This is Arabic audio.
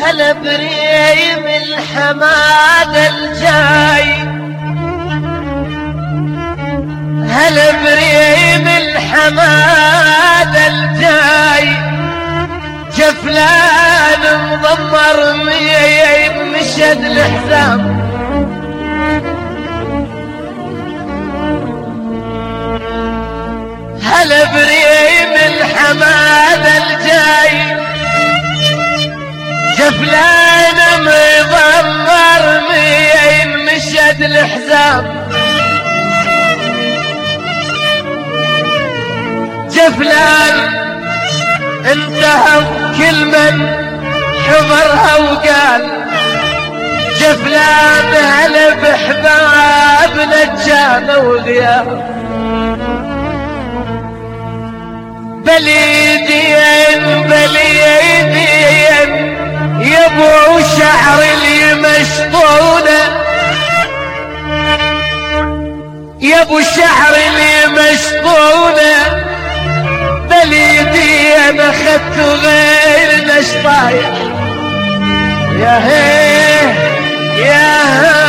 هلا بريم الحمادة الجاي، هلا بريم الحمادة الجاي، جفلان مضمر بمشهد الحزام. هلا بريم الحمادة الجاي، جفلان مضمر بمشهد الحزام. جفلان انتهى كل من حضرها وقال، جفلان هلا بحبابنا جانا وغياب. بليدين بليدين يبو شعر اللي مشطونه، يبو شعر اللي مشطونه، بليدي انا اخذت غير نشطايح. يا هيه يا هيه